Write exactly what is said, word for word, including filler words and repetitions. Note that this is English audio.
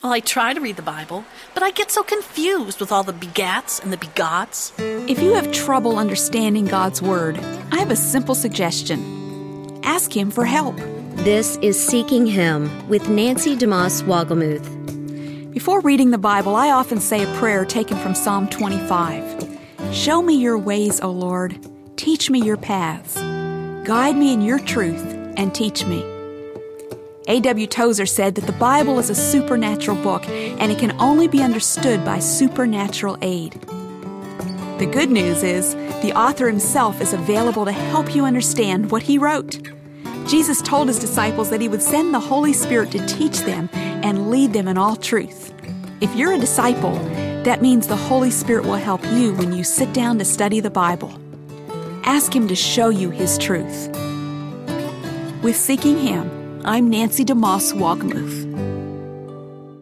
Well, I try to read the Bible, but I get so confused with all the begats and the begots. If you have trouble understanding God's Word, I have a simple suggestion. Ask Him for help. This is Seeking Him with Nancy DeMoss Wogelmuth. Before reading the Bible, I often say a prayer taken from Psalm twenty-five. Show me your ways, O Lord. Teach me your paths. Guide me in your truth and teach me. A W Tozer said that the Bible is a supernatural book and it can only be understood by supernatural aid. The good news is the author himself is available to help you understand what he wrote. Jesus told his disciples that he would send the Holy Spirit to teach them and lead them in all truth. If you're a disciple, that means the Holy Spirit will help you when you sit down to study the Bible. Ask Him to show you His truth. With Seeking Him, I'm Nancy DeMoss Wogelmuth.